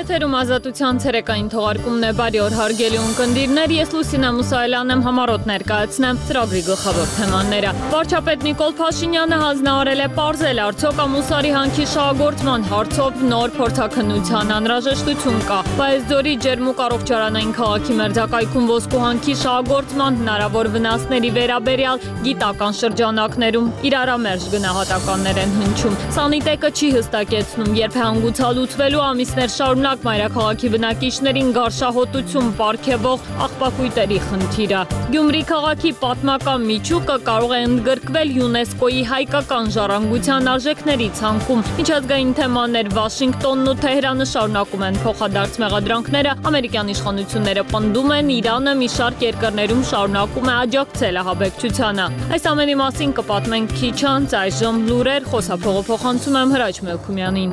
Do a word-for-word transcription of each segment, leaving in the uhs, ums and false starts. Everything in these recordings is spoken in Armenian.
Եթերում ազատության ցերեկային թողարկումն է, բարի օր հարգելի ունկնդիրներ, ես Լուսինե Մուսայելյանն եմ, համառոտ ներկայացնեմ ծրագրի գլխավոր թեմաները։ Վարչապետ Նիկոլ Փաշինյանը հանձնարարել է պարզել, արդյոք ամուսարի հանքի շահագործման հարցով նոր փորձաքննության անհրաժեշտություն կա։ Վայոց-Ձորի ջերմուկ առողջարանային քաղաքի մերձակայքում ոսկու հանքի շահագործման հնարավոր վնասների վերաբերյալ գիտական շրջանակներում իրարամերժ գնահատականներ են հնչում։ Սանիտեկը չի հստակեցնում, երբ է հանգուցալուծվելու ամիսներ շարունակ մայրաքաղաքի բնակիչներին գարշահոտություն պարգևող աղբակույտերի խնդիրը։ Գյումրի քաղաքի պատմական միջուկը կարող է ընդգրկվել ՅՈՒՆԵՍԿՕ-ի հայկական ժառանգության արժեքների ցանկում։ Միջազգային թեմաներ Վաշինգտոնն ու Թեհրանը շարունակում են փոխադարձ մեղադրանքները, ամերիկյան իշխանությունները պնդում են, Իրանը մի շարք երկրներում շարունակում է աջակցել ահաբեկչությանը։ Այս ամենի մասին կպատմենք քիչ անց, այժմ լուրեր, խոսափողը փոխանցում եմ Հրաչ Մելքումյանին։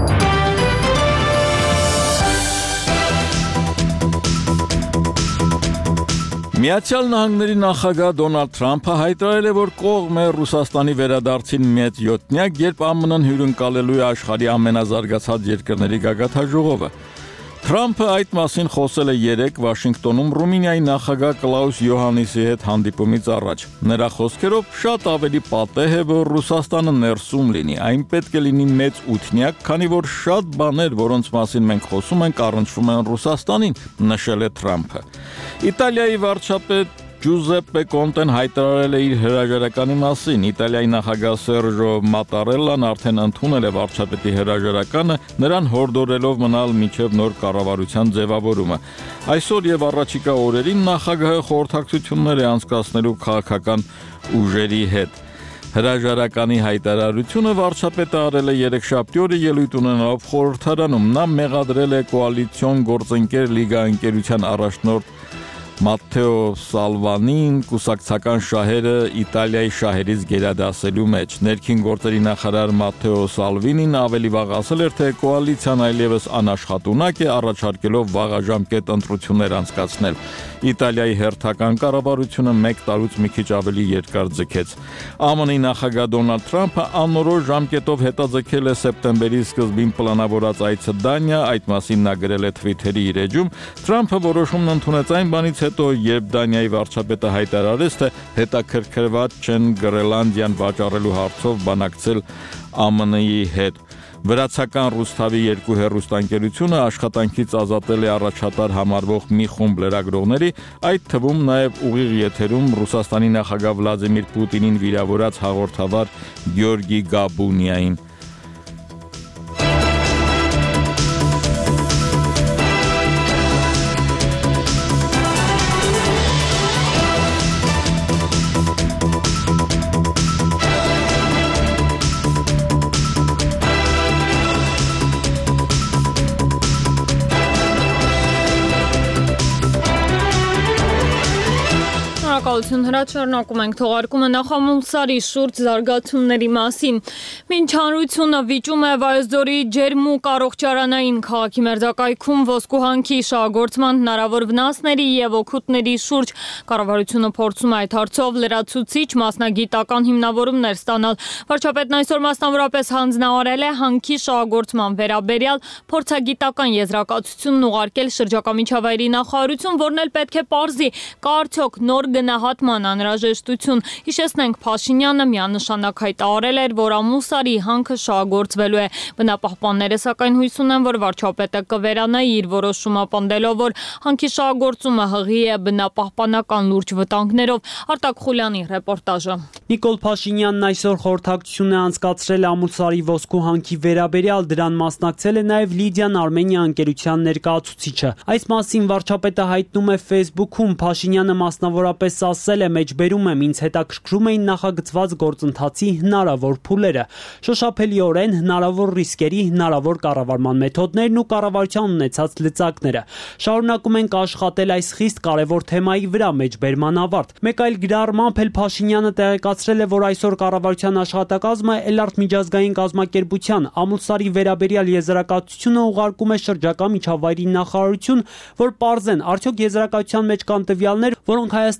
Միացյալ Նահանգների նախագահ Դոնալդ Թրամփը հայտարարել է, որ կողմ է Ռուսաստանի վերադարձին մեծ յոթնյակ, երբ ԱՄՆ-ն հյուրընկալելու է աշխարհի ամենազարգացած երկրների գագաթաժողովը։ Թրամփը այդ մասին խոսել է երեկ Վաշինգտոնում Ռումինիայի նախագահ Կլաուս Յոհաննիսի հետ հանդիպումից առաջ։ Նրա խոսքերով շատ ավելի պատեհ է, որ Ռուսաստանը ներսում լինի, այն պետք է լինի մեծ ութնյակ, քանի որ շատ բաներ, որոնց մասին մենք խոսում ենք, առնչվում են Ռուսաստանին, նշել է Թրամփը։ Իտալիայի վարչապետ Ջուզեպպե Կոնտեն հայտարարել է իր հրաժարականի մասին։ Իտալիայի նախագահ Սերժո Մատարելլան արդեն ընդունել է վարչապետի հրաժարականը, նրան հորդորելով մնալ մինչև նոր կառավարության ձևավորումը։ Այսօր եւ առաջիկա օրերին նախագահը խորհրդակցություններ է անցկացնելու քաղաքական ուժերի հետ։ Հրաժարականի հայտարարությունը վարչապետը արել է երեքշաբթի օրը ելույթ ունենալով խորհրդարանում։ Նա մեղադրել է կոալիցիոն գործընկեր Լիգա ընկերության առաջնորդ Մատթեո Սալվանին կուսակցական շահերը Իտալիայի շահերից գերադասելու մեջ։ Ներքին գործերի նախարար Մատթեո Սալվինին ավելի վաղ ասել էր, թե կոալիցիան այլևս անաշխատունակ է, առաջարկելով վաղաժամկետ ընտրություններ անցկացնել։ Իտալիայի հերթական կառավարությունը մեկ տարուց մի քիչ ավելի երկար ձգեց։ ԱՄՆ-ի նախագահ Դոնալդ Թրամփը անորոշ ժամկետով հետաձգել է սեպտեմբերի սկզբին պլանավորած այցը Դանիա, այդ մասին նա գրել է Twitter-ի իր էջում։ Թրամփը որոշումն ընդունեց այն բանից հետո, երբ Դանիայի վարչապետը հայտարարեց, թե հետաքրքրված չեն Գրենլանդիան վաճառելու հարցով բանակցել ԱՄՆ-ի հետ։ Վրացական Ռուսթավի երկու հեռուստաընկերությունը աշխատանքից ազատել է առաջատար համարվող մի խումբ լրագրողների, այդ թվում նաև ուղիղ եթերում Ռուսաստանի նախագահ Վլադիմիր Պուտինին վիրավորած հաղորդավար Գեորգի Գաբունիային։ Հրաչ շարունակում ենք թողարկումը նախամուսարի շուրջ զարգացումների մասին։ Մինչ հանրությունը վիճում է Վայոց-Ձորի ջերմուկ առողջարանային քաղաքի մերձակայքում ոսկու հանքի շահագործման հնարավոր վնասների եւ օգուտների շուրջ, կառավարությունը փորձում է այդ հարցով լրացուցիչ մասնագիտական հիմնավորումներ ստանալ։ Վարչապետն այսօր մասնավորապես հանձնարարել է հանքի շահագործման վերաբերյալ փորձագիտական եզրակացությունն ուղարկել շրջակա միջավայրի նախարարություն, որն էլ պետք է պարզի, կա արդյոք նոր գնահատման անհրաժեշտություն։ Հիշեցնենք, Փաշինյանը միանշանակ հայտարարել էր, որ ամուսարի հանքը շահագործվելու է։ Բնապահպանները սակայն հույս ունեն, որ վարչապետը կվերանայի իր որոշումը, պնդելով, որ հանքի շահագործումը հղի է բնապահպանական լուրջ վտանգներով։ Արտակ Խուլյանի ռեպորտաժը։ Նիկոլ Փաշինյանն այսօր խորհրդակցություն է անցկացրել ամուսարի ոսկու հանքի վերաբերյալ, դրան մասնակցել է նաև Լիդիան Արմենիա ընկերության ներկայացուցիչը։ Այս մասին վարչապետը հայտնում է Facebook-ում։ Փաշինյանը մասնավորապես ասել է, մեջբերում եմ, ինձ հետաքրքրում էին նախագծված գործընթացի հնարավոր փուլերը, շոշափելիորեն հնարավոր ռիսկերի, հնարավոր կառավարման մեթոդներն ու կառավարության ունեցած լծակները։ Շարունակում ենք աշխատել այս խիստ կարևոր թեմայի վրա, մեջբերման ավարտ։ Մեկ այլ գրառմամբ էլ Փաշինյանը տեղեկացրել է, որ այսօր կառավարության աշխատակազմը Էլարտ միջազգային կազմակերպության ամուսարի վերաբերյալ եզրակացությունը ուղարկում է շրջակա միջավայրի նախարարություն, որ պարզեն, արդյոք եզրակացության մեջ կան տվյալներ, որոնք Հայաստանի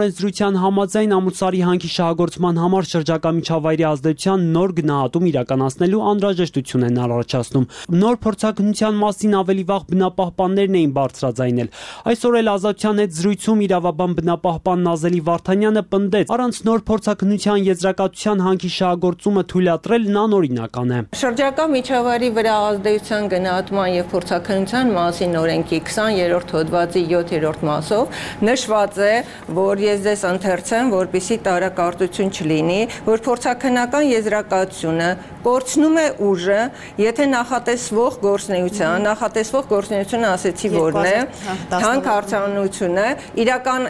զրույցյան համաձայն ամուսարի հանքի շահագործման համար շրջակա միջավայրի ազդեցության նոր գնահատում իրականացնելու անհրաժեշտություն են առաջացնում։ Նոր փորձաքննության մասին ավելի վաղ բնապահպաններն էին բարձրաձայնել։ Այսօր էլ Ազատության հետ զրույցում իրավաբան բնապահպան Նազելի Վարդանյանը պնդեց, առանց նոր փորձաքննության եզրակացության հանքի շահագործումը թույլատրելն անօրինական է։ Շրջակա միջավայրի վրա ազդեցության գնահատման եւ փորձաքննության մասին օրենքի քսաներորդ հոդվածի յոթերորդ մասով նշված է, որ ես ձեզ ընթերցեմ, որպեսզի տարակարծություն չլինի, որ փորձաքննական եզրակացությունը կորցնում է ուժը, եթե նախատեսվող գործունեության, նախատեսվող գործունեությունը ասեցի որն է, հանքարդյունությունը, իրական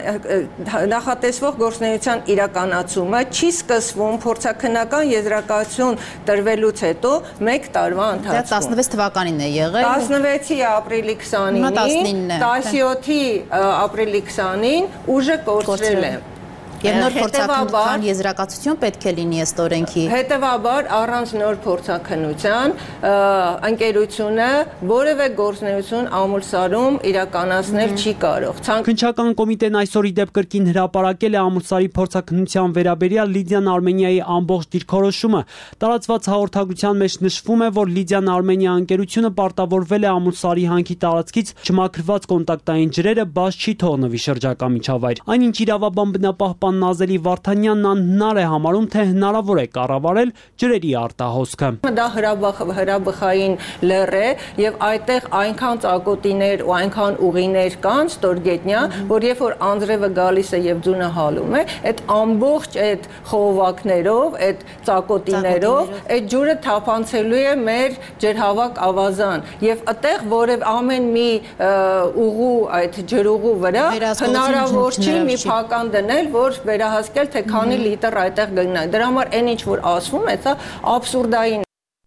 նախատեսվող գործունեության իրականացումը չի սկսվում փորձաքննական եզրակացություն տրվելուց հետո մեկ տարվա ընթացքում։ Դա տասնվեց թվականին է եղել։ տասնվեցի ապրիլի քսանինին, տասնյոթի ապրիլի քսանին ուժը կորցրել է։ Եվ նոր փորձաքննության եզրակացություն պետք է լինի ըստ օրենքի։ Հետևաբար առանց նոր փորձաքննության ընկերությունը որևէ գործունեություն ամուլսարում իրականացնել չի կարող։ Քննչական կոմիտեն այսօր ի դեպ կրկին հրապարակել է ամուլսարի փորձաքննության վերաբերյալ Լիդիան Արմենիայի ամբողջ դիրքորոշումը։ Տարածված հաղորդագրության մեջ նշվում է, որ Լիդիան Արմենիա ընկերությունը պարտավորվել է ամուլսարի հանքի տարածքից չմաքրված կոնտակտային ջրերը բաց չի թողնվի շրջակա միջավայր։ Այնինչ իրավաբան բնապահպան Նազելի Վարդանյանն անհնար է համարում, թե հնարավոր է կառավարել ջրերի արտահոսքը։ Դա հրաբխային լեռ է եւ այդտեղ այնքան ծակոտիներ ու այնքան ուղիներ կան ստորգետնյա, որ երբ որ անձրևը գալիս է եւ ձյունը հալում է, այդ ամբողջ այդ խողովակներով, այդ ծակոտիներով, այդ ջուրը թափանցելու է մեր ջրհավաք ավազան եւ այդտեղ որև ամեն մի ուղու այդ ջրուղու վրա հնարավոր չի մի փական դնել, որ վերահասկել թե քանի լիտր այդտեղ գնա։ Դրա համար այն ինչ որ ասվում է, դա աբսուրդային։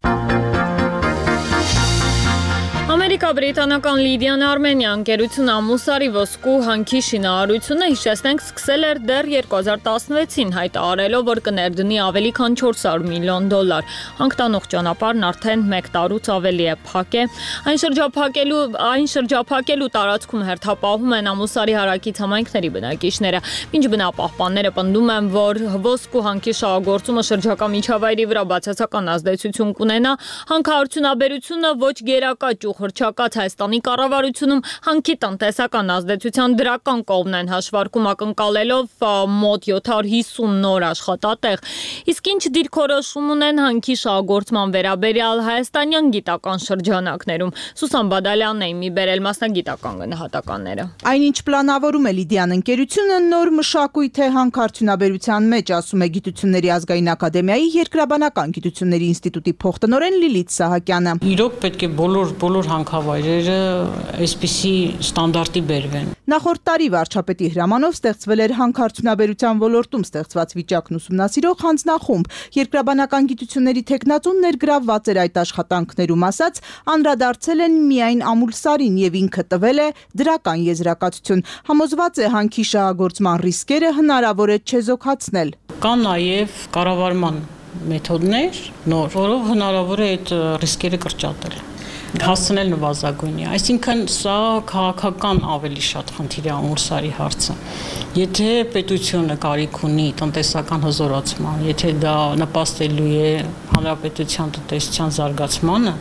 Ամերիկա-բրիտանական Լիդիան Արմենիա ընկերությունը ամուսարի ոսկու հանքի շինարարությունը հիշեցնենք սկսել էր դեռ երկու հազար տասնվեցին, հայտարարելով, որ կներդնի ավելի քան չորս հարյուր միլիոն դոլար։ Հանքտանող ճանապարհն արդեն մեկ տարուց ավելի է փակ է։ Այն շրջափակելու այն շրջափակելու տարածքում հերթապահում են ամուսարի հարակից համայնքների բնակիչները։ Մինչ բնապահպանները պնդում են, որ ոսկու հանքի շահագործումը շրջակա միջավայրի վրա բացասական ազդեցություն կունենա, հանքարդյունաբերությունը ոչ գերակա ճյուղ հռչակած Հայաստանի կառավարությունում հանքի տնտեսական ազդեցության դրական կողմն են հաշվարկում ակնկալելով մոտ յոթ հարյուր հիսուն նոր աշխատատեղ։ Իսկ ինչ դիրքորոշում ունեն հանքի շահագործման վերաբերյալ հայաստանյան գիտական շրջանակներում։ Սուսան Բադալյանն է մի բերել մասնագիտական գնահատականները։ Այնինչ պլանավորում է Լիդիան ընկերությունը նոր մշակույթ է հանքարդյունաբերության մեջ, ասում է Գիտությունների ազգային ակադեմիայի երկրաբանական գիտությունների ինստիտուտի փոխտնօրեն Լիլիթ Սահակյանը։ Իրոք պետք է բոլոր բոլոր հանքավայրերը այսպիսի ստանդարտի բերվեն։ Նախորդ տարի վարչապետի հրամանով ստեղծվել էր հանքարդյունաբերության ոլորտում ստեղծված վիճակն ուսումնասիրող հանձնախումբ։ Երկրաբանական գիտությունների թեկնածուն ներգրավված էր այդ աշխատանքներում, ասաց, անդրադարձել են միայն ամուլսարին եւ ինքը տվել է դրական եզրակացություն։ Համոզված է հանքի շահագործման ռիսկերը հնարավոր է չեզոքացնել։ Կան նաև կառավարման մեթոդներ, նոր, որով հնարավոր է այդ ռիսկերը կրճատել, հասցնել նվազագույնի։ Այսինքն սա քաղաքական ավելի շատ խնդիր է ամուլսարի հարցը։ Եթե պետությունը կարիք ունի տնտեսական հզորացման, եթե դա նպաստելու է հանրապետության տնտեսության զարգացմանը,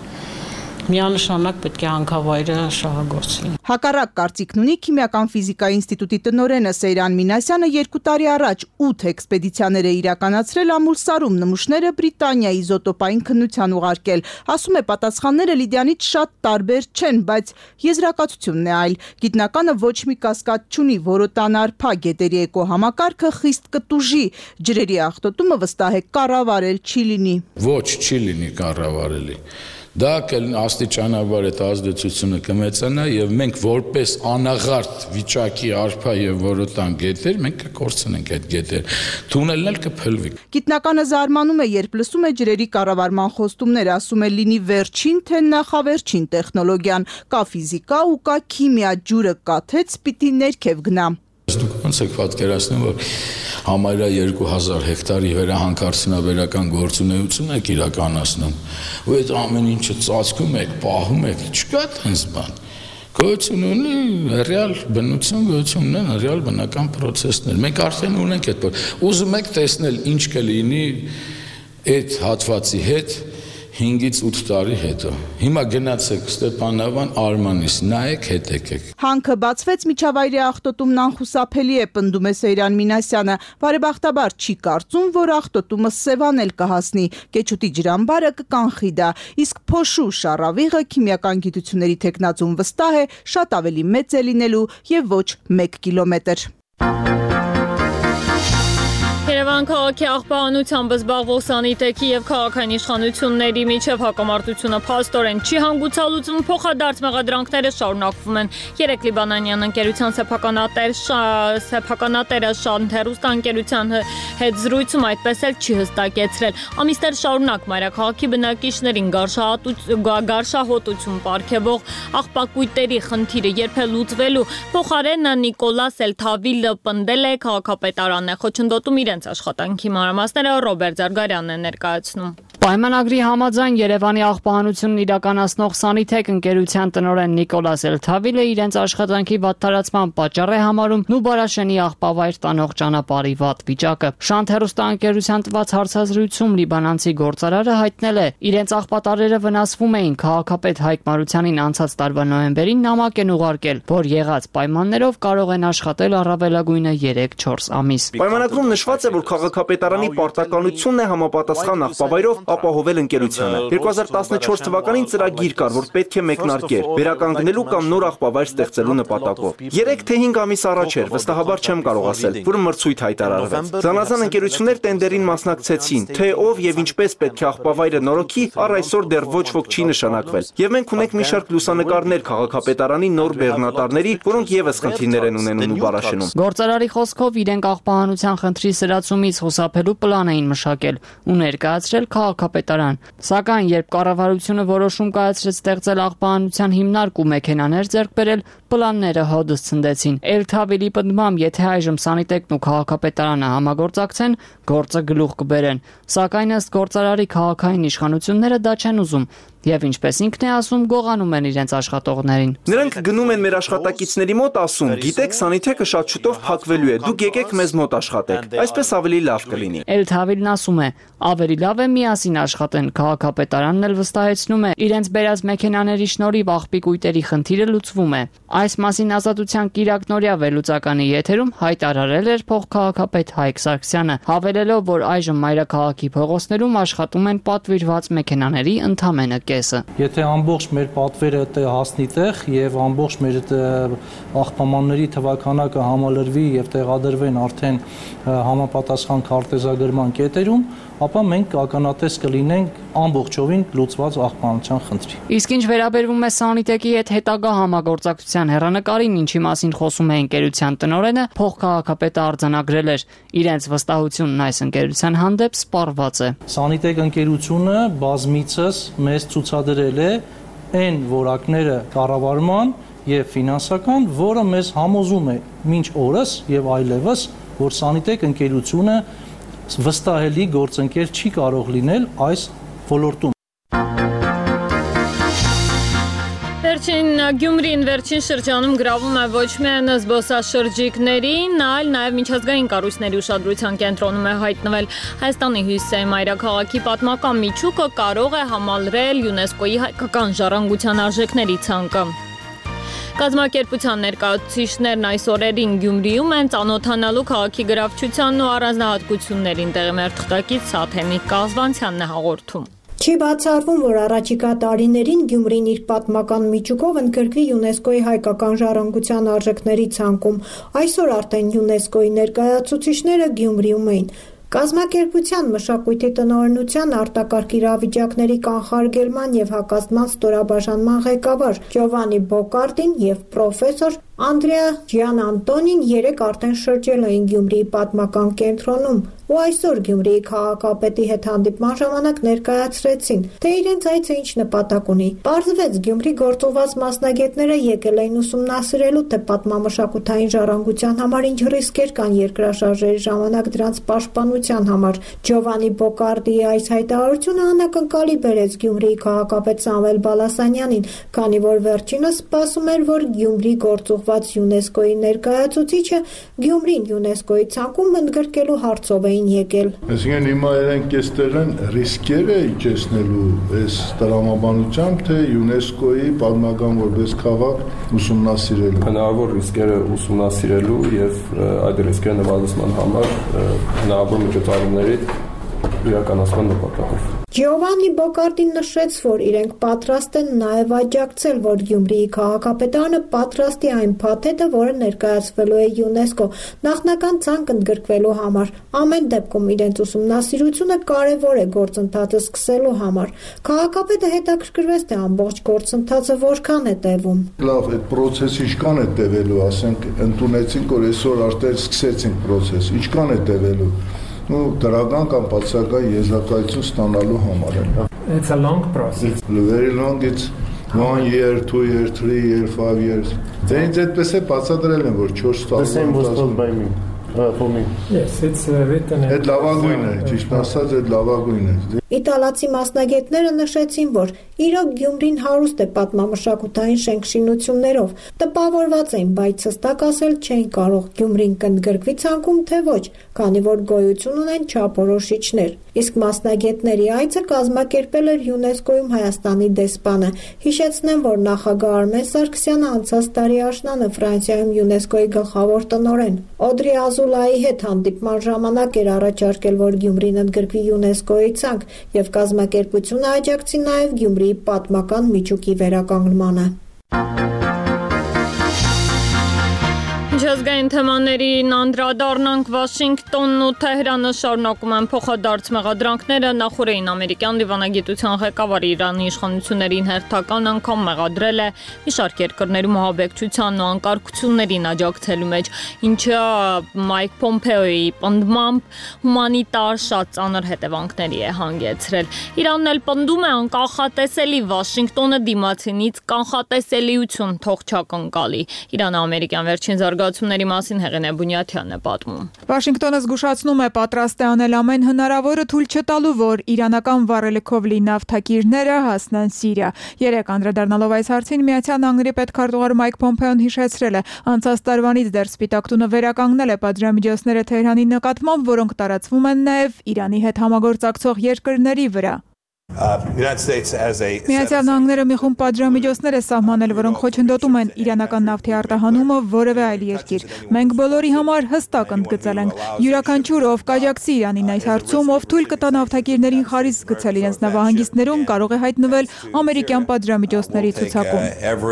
միանշանակ պետք է հանքավայրը շահագործվի։ Հակառակ կարծիքն ունի Քիմիական ֆիզիկայի ինստիտուտի տնօրենը Սեյրան Մինասյանը երկու տարի առաջ ութ էքսպեդիցիաներ է իրականացրել ամուլսարում, նմուշները Բրիտանիայի իզոտոպային քննության ուղարկել։ Ասում է, պատասխանները Լիդիանից շատ տարբեր չեն, բայց եզրակացությունն է այլ։ Գիտնականը ոչ մի կասկած չունի, որոտանարփա գետերի էկոհամակարգը խիստ կտուժի։ Ջրերի աղտոտումը վստահ է կառավարել չի լինի։ Ոչ, չի լինի կառավարելի։ Դա աստիճանաբար այդ ազդեցությունը կմեծանա եւ մենք որպես անաղարտ վիճակի արփա եւ որոտան գետեր մենք կկորցնենք այդ գետեր։ Թունելն էլ կփլվի։ Գիտնականը զարմանում է, երբ լսում է ջրերի կառավարման խոստումներ, ասում է լինի վերջին թե նախավերջին տեխնոլոգիան, կա ֆիզիկա ու կա քիմիա, ջուրը կաթեց, պիտի ներքև գնա։ Դուք ոնց եք պատկերացնում, որ համարյա երկու հազար հեկտարի վրա հանքարդյունաբերական գործունեություն եք իրականացնում, ու այդ ամեն ինչը ծածկում եք, պահում եք, չկա տենց բան։ Գոյություն ունի ռեալ բնություն, գոյություն ունեն ռեալ բնական process-ներ։ Մենք արդեն ունենք այդ բան։ Ուզում եք տեսնել ինչ կլինի այդ հատվածի հետ հինգից ութ տարի հետո։ Հիմա գնացեք Ստեփանավան, Արմանիս, նայեք, հետ եկեք։ Հանքը բացվեց, միջավայրի աղտոտումն անխուսափելի է, պնդում է Սեյրան Մինասյանը։ Բարեբախտաբար չի կարծում, որ աղտոտումը Սևան էլ կհասնի։ Կեչուտի ջրամբարը կկանխի դա, իսկ փոշու շառավիղը քիմիական գիտությունների թեկնածուն վստահ է, շատ ավելի մեծ է լինելու եւ ոչ մեկ կիլոմետր։ Երևան քաղաքի աղբահանությամբ զբաղվող սանիտետի եւ քաղաքային իշխանությունների միջև հակամարտությունը փաստորեն չի հանգուցալուծվում, փոխադարձ մեղադրանքները շարունակվում են։ Երեք Լիբանանյան ընկերության սեփականատեր սեփականատերը Շանթերուստա ընկերության հետ զրույցում այդպես էլ չի հստակեցրել։ Ամիսներ շարունակ մայրաքաղաքի բնակիչներին գարշահոտություն պարգևող աղբակույտերի խնդիրը երբ է լուծվելու, փոխարենը Նիկոլաս Էլթավիլը պնդել է քաղաքապետարանը խոչընդոտում իրենց աշխատանքի մանրամասները Ռոբերտ Զարգարյանն է ներկայացնում։ Պայմանագրի համաձայն Երևանի աղբահանությունն իրականացնող Սանիթեք ընկերության տնօրեն Նիկոլաս Էլթավիլը իրենց աշխատանքի վատթարացման պատճառ է համարում Նուբարաշենի աղբավայր տանող ճանապարհի վատ վիճակը։ Շանթերուստա ընկերության տված հարցազրույցում լիբանանցի գործարարը հայտնել է, իրենց աղբատարերը վնասվում էին, քաղաքապետ Հայկ Մարությանին անցած տարվա նոյեմբերին նամակ են ուղարկել, որ եղած պայմաններով կարող են աշխատել առավելագույնը երեք չորս ամիս։ Պայմանագրում նշված է, որ քաղաքապետարանի պարտականությունն է համապատասխան աղբավայրով ապահովել ընկերությանը։ երկու հազար տասնչորս թվականին ծրագիր կար, որ պետք է մեկնարկեր, վերականգնելու կամ նոր աղբավայր ստեղծելու նպատակով։ երեք թե հինգ ամիս առաջ էր, վստահաբար չեմ կարող ասել, որ մրցույթ հայտարարվեց։ Զանազան ընկերություններ տենդերին մասնակցեցին, թե ով եւ ինչպես պետք է աղբավայրը նորոգի, առ այսօր դեռ ոչ ոք չի նշանակվել։ Եվ մենք ունենք մի շարք լուսանկարներ քաղաքապետարանի նոր բեռնատարների, որոնք եւս խնդիրներ են ունենում Նուբարաշենում։ Գործարարի խոսքով իրենք աղբահանության խնդրի սրացումից խուսափելու պլան էին մշակել ու ներկայացրել քաղաքապետարան։ Սակայն երբ կառավարությունը որոշում կայացրեց ստեղծել աղբահանության հիմնարկ ու մեքենաներ ձեռք բերել, պլանները հոդս ցնդեցին։ Էլթավիլի պնդմամբ, եթե այժմ Սանիտեկն ու քաղաքապետարանը համագործակցեն, գործը գլուխ կբերեն։ Սակայն ըստ գործարարի քաղաքային իշխանությունները դա չեն ուզում եւ ինչպես ինքն է ասում, գողանում են իրենց աշխատողներին։ Նրանք գնում են մեր աշխատակիցների մոտ ասում, գիտեք, Սանիթեկը շատ շուտով փակվելու է, դուք եկեք մեզ մոտ աշխատեք։ Այսպես ավելի լավ կլինի։ Էլթավիլն ասում է, ավելի լավ է միասին աշխատեն։ Քաղաքապետարանն էլ վստահեցնում է, իրենց բերած մեքենաների շնորհիվ աղբիկույտերի խնդիրը լուծվում է։ Այս մասին Ազատության կիրակ նորյա վերլուծականի եթերում հայտարարել էր փոխքաղաքապետ Հայկ Սարգսյանը, հավելելով, որ այժմ մայրաքաղաքի փողոցներում աշխատում են պատվիրված մեքենաների ընդամենը կեսը։ Եթե ամբողջ մեր պատվերը հասնի տեղ եւ ամբողջ մեր աղբամանների թվականակը համալրվի եւ տեղադրվեն արդեն համապատասխան քարտեզագրման կետերում, ապա մենք ականատես կլինենք ամբողջովին լուծված աղբանության խնդրի։ Իսկ ինչ վերաբերվում է Սանիտեկի հետ հետագա համագործակցության հեռանկարին, ինչի մասին խոսում է ընկերության տնօրենը, փոխքաղաքապետը արձանագրել էր, իրենց վստահությունն այս ընկերության հանդեպ սպառված է։ Սանիտեկ ընկերությունը բազմիցս մեզ ցուցադրել է այն որակները կառավարման եւ ֆինանսական, որը մեզ համոզում է մինչ օրս եւ այլևս, որ Սանիտեկ ընկերությունը վստահելի գործընկեր չի կարող լինել այս ոլորտում։ Վերջին Գյումրին վերջին շրջանում գրավում է ոչ միայն զբոսաշրջիկներին, այլ նաև միջազգային կառույցների ուշադրության կենտրոնում է հայտնվել Հայաստանի հյուսիսային մայրաքաղաքի պատմական միջուկը կարող է համալրել ՅՈՒՆԵՍԿՕ-ի հայկական ժառանգության արժեքների ցանկը։ Կազմակերպության ներկայացուցիչներն այս օրերին Գյումրիում են ծանոթանալու քաղաքի գրավչությանն ու առանձնահատկություններին, տեղի մեր թղթակից Սաթենիկ Կազվանցյանն է հաղորդում։ Չի բացառվում, որ առաջիկա տարիներին Գյումրին իր պատմական միջուկով ընդգրկվի ՅՈՒՆԵՍԿՕ-ի հայկական ժառանգության արժեքների ցանկում։ Այսօր արդեն ՅՈՒՆԵՍԿՕ-ի ներկայացուցիչները Գյումրիում էին։ Կազմակերպության մշակույթի տնօրինության արտակարգ իրավիճակների կանխարգելման եւ հակազդման ստորաբաժանման ղեկավար Ջովանի Բոկարտին եւ պրոֆեսոր Անդրեա Ջիանանտոնին երեք արդեն շրջել էին Գյումրիի պատմական կենտրոնում ու այսօր Գյումրիի քաղաքապետի հետ հանդիպման ժամանակ ներկայացրեցին, թե իրենց այցը ինչ նպատակ ունի։ Պարզվեց, Գյումրի գործուղված մասնագետները եկել էին ուսումնասիրելու, թե պատմամշակութային ժառանգության համար ինչ ռիսկեր կան երկրաշարժերի ժամանակ դրանց պաշտպանության համար։ Ջովանի Բոկարդիի այս հայտարարությունը անակնկալի բերեց Գյումրիի քաղաքապետ Սամվել Բալասանյանին, քանի որ վերջինս սպասում էր, որ Գյումրի գործուղված ՅՈՒՆԵՍԿՕ-ի ներկայացուցիչը Գյումրին ՅՈՒՆԵՍԿՕ-ի ցանկում ընդգրկելու հարցով էին եկել։ Այսինքն հիմա իրենք այստեղ են ռիսկերը իջեցնելու այս տրամաբանությամբ, թե ՅՈՒՆԵՍԿՕ-ի պատմական որպես քաղաք ուսումնասիրելու։ Հնարավոր ռիսկերը ուսումնասիրելու եւ այդ ռիսկերի նվազեցման համար հնարավոր միջոցառումների իրականացման նպատակով։ Ջովանի Բոկարդին նշեց, որ իրենք պատրաստ են նաև աջակցել, որ Գյումրիի քաղաքապետարանը պատրաստի այն փաթեթը, որը ներկայացվելու է ՅՈՒՆԵՍԿՕ նախնական ցանկ ընդգրկվելու համար։ Ամեն դեպքում իրենց ուսումնասիրությունը կարևոր է գործընթացը սկսելու համար։ Քաղաքապետը հետաքրքրվեց, թե ամբողջ գործընթացը որքան է տևում։ Լավ, այդ process-ը ինչքան է տևելու, ասենք, ընդունեցինք, որ այսօր արդեն սկսեցինք process, ինչքան է տևելու։ Ну, դրական կամ բացական եզրակացություն ստանալու համար է։ It's a long process. Very long, it's one year, two year, three year, five years. Դե ինձ այդպես է բացատրել են, որ չորս տարի։ The same was told by me. Uh, for me. Yes, it's uh, written. Այդ լավագույն է, ճիշտ ասած, այդ լավագույն է։ Իտալացի մասնագետները նշեցին, որ իրոք Գյումրին հարուստ է պատմամշակութային շենքշինություններով, տպավորված էին, բայց հստակ ասել չէին կարող Գյումրին կընդգրկվի ցանկում, թե ոչ, քանի որ գոյություն ունեն չափորոշիչներ։ Իսկ մասնագետների այցը կազմակերպել էր ՅՈՒՆԵՍԿՕ-ում Հայաստանի դեսպանը։ Հիշեցնեմ, որ նախագահ Արմեն Սարգսյանը անցած տարի աշնանը Ֆրանսիայում ՅՈՒՆԵՍԿՕ-ի գլխավոր տնօրեն Օդրի Ազուլայի հետ հանդիպման ժամանակ էր առաջարկել, որ Գյումրին ընդգրկվի ՅՈՒՆԵՍԿՕ-ի ցանկ եւ կազմակերպությունը աջակցի նաեւ Գյումրիի պատմական միջուկի վերականգնմանը։ Միջազգային թեմաներին անդրադառնանք Վաշինգտոնն ու Թեհրանը շարունակում են փոխադարձ մեղադրանքները նախորդին ամերիկյան դիվանագիտության ղեկավարը Իրանի իշխանություններին հերթական անգամ մեղադրել է մի շարք երկրներում ահաբեկչությանն ու անկարգություններին աջակցելու մեջ, ինչը Մայք Պոմպեոյի պնդմամբ հումանիտար շատ ծանր հետևանքների է հանգեցրել։ Իրանն էլ պնդում է անկանխատեսելի Վաշինգտոնը դիմացինից կանխատեսելիություն թող չակնկալի։ Իրանը ամերիկյան վերջին զարգացումների մասին Հեղինե Բունյաթյանն է պատմում։ Վաշինգտոնը զգուշացնում է պատրաստ է անել ամեն հնարավորը թույլ չտալու, որ իրանական վառելիքով լի նավթակիրները հասնեն Սիրիա։ Երեկ անդրադառնալով այս հարցին Միացյալ Նահանգների պետքարտուղար Մայք Պոմպեոն հիշեցրել է, անցած տարվանից դեռ Սպիտակ տունը վերականգնել է պատժամիջոցները Թեհրանի նկատմամբ, որոնք տարածվում են նաև Իրանի հետ համագործակցող երկրների վրա։ Միացյալ Նահանգները մի խումբ պատժամիջոցներ է սահմանել, որոնք խոչընդոտում են իրանական նավթի արտահանումը որևէ այլ երկիր։ Մենք բոլորի համար հստակ ընդգծել ենք, յուրաքանչյուր ով կաջակցի Իրանին այս հարցում, ով թույլ կտա նավթակիրներին խարիսկ գցել իրենց նավահանգիստներում, կարող է հայտնվել ամերիկյան պատժամիջոցների ցուցակում։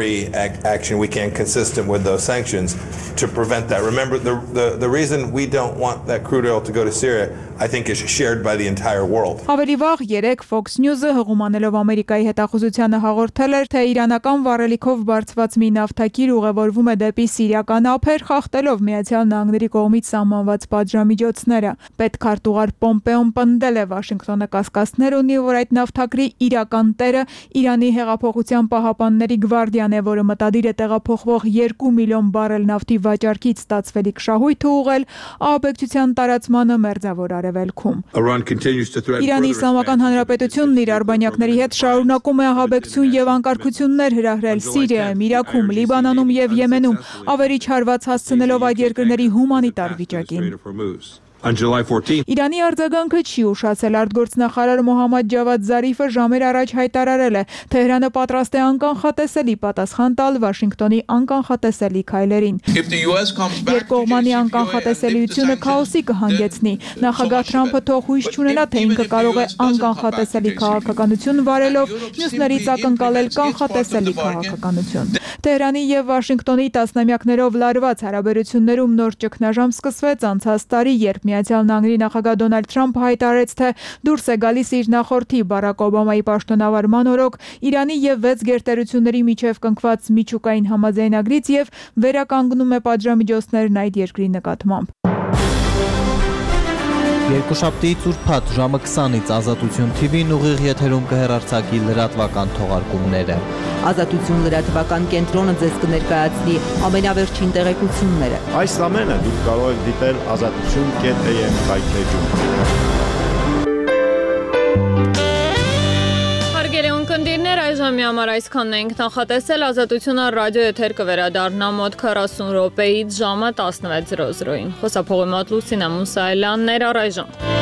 To prevent that. Remember, the, the, the reason we don't want that crude oil to go to Syria, I think, is shared by the entire world. Ավելի վաղ երեք Fox News-ը հղումանելով Ամերիկայի հետախուզությանը հաղորդել էր, թե իրանական վառելիքով բարձված մի նավթակիր ուղևորվում է դեպի սիրիական ափեր, խախտելով Միացյալ Նահանգների կողմից սահմանված պատժամիջոցները։ Պետքարտուղար Պոմպեոն պնդել է Վաշինգտոնը կասկածներ ունի, որ այդ նավթակրի իրական տերը Իրանի հեղափոխության պահապանների գվարդիան է, որը մտադիր է տեղափոխվող երկու միլիոն բարել նավթի վաճառքից ստացվելիք շահույթ ուղղել ահաբեկչության տարածմանը Մերձավոր Արևելքում։ Իրանի Իսլամական Հանրապետությունն իր արբանյակների հետ շարունակում է ահաբեկցություն եւ անկարգություններ հրահրել Սիրիայում, Իրաքում, Լիբանանում եւ Եմենում, ավերիչ հարված հասցնելով այդ երկրների հումանիտար վիճակին։ Իրանի արձագանքը չի ուշացել, արտգործնախարար Մոհամմադ Ջավադ Զարիֆը ժամեր առաջ հայտարարել է, Թեհրանը պատրաստ է անկանխատեսելի պատասխան տալ Վաշինգտոնի անկանխատեսելի քայլերին։ Երկկողմանի անկանխատեսելիությունը քաոսի կհանգեցնի։ Նախագահ Թրամփը թող հույս չունենա, թե ինքը կարող է անկանխատեսելի քաղաքականություն վարելով մյուսներից ակնկալել կանխատեսելի քաղաքականություն։ Տեհրանի եւ Վաշինգտոնի տասնամյակներով լարված հարաբերություններում նոր ճգնաժամ սկսվեց անցած տարի, երբ Միացյալ Նահանգների նախագահ Դոնալդ Թրամփը հայտարարեց, թե դուրս է գալիս իր նախորդի Բարակ Օբամայի պաշտոնավարման օրոք Իրանի եւ վեց գերտերությունների միջև կնքված միջուկային համաձայնագրից եւ վերականգնում է պատժամիջոցներն այդ երկրի նկատմամբ։ Երկուշաբթիից ուրբաթ ժամը քսանից Ազատություն Թի Վին ուղիղ եթերում կհեռարձակի լրատվական թողարկումները։ Ազատություն լրատվական կենտրոնը ձեզ կներկայացնի ամենավերջին տեղեկությունները։ Այս ամենը դուք կարող եք դիտել ազատություն կետ է եմ հայտնեջում։ Հարգելի ունկնդիրներ, այժմի համար այսքանն ենք նախատեսել։ Ազատությունը ռադիո եթեր կվերադառնա մոտ քառասուն րոպեից ժամը տասնվեց զրո զրոին։ Խոսափողի մոտ Լուսինա Մուսայելյանն էր առայժմ։